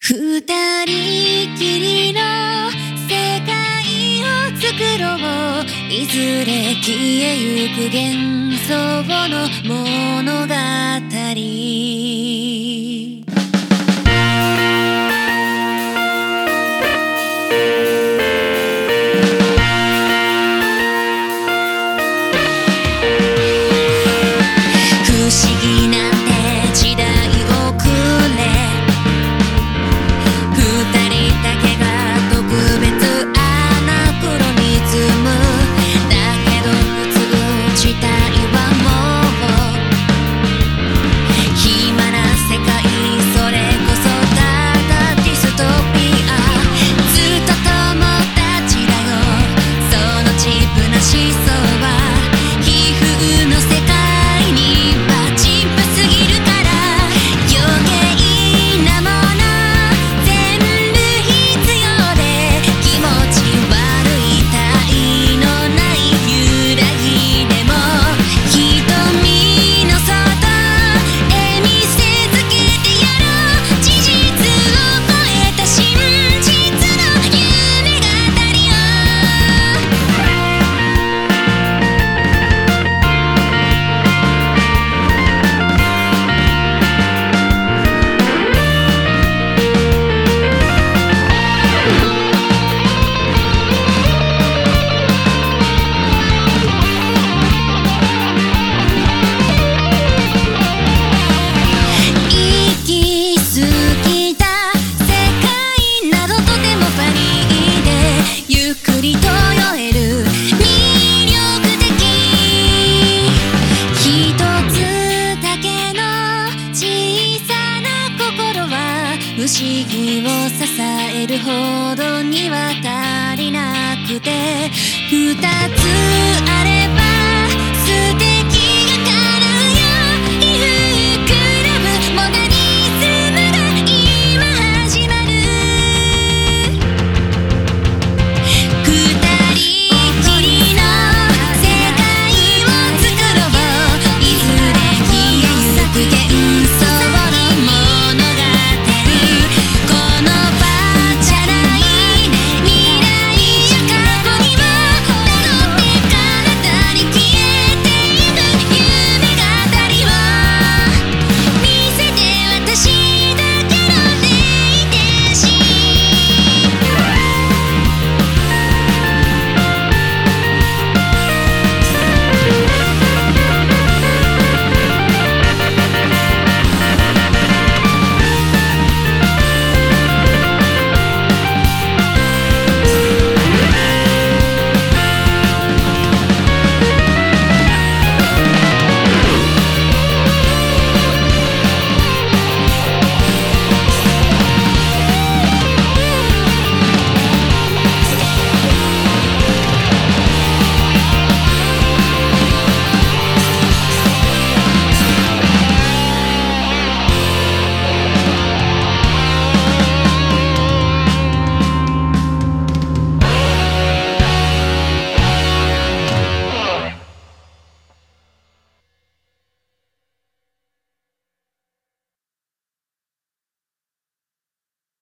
二人きりの世界を作ろう。いずれ消えゆく幻想の物語。不思議なんて時代をくれ。二人だけが特別アナクロニズムだけど普通自体はもう暇な世界。それこそただディストピア。ずっと友達だよ。そのチープな思想は皮膚の世界には陳腐すぎるから。余計なもの全部必要で気持ち悪い体のない揺らぎでも瞳の外へ見せつけてやろう。事実を超えた真実の夢語りよ。行き過ぎた世界などとてもファニーでゆっくりと酔える魅力的。一つだけの小さな心は不思議を支えるほどには足りなくて、二つあれば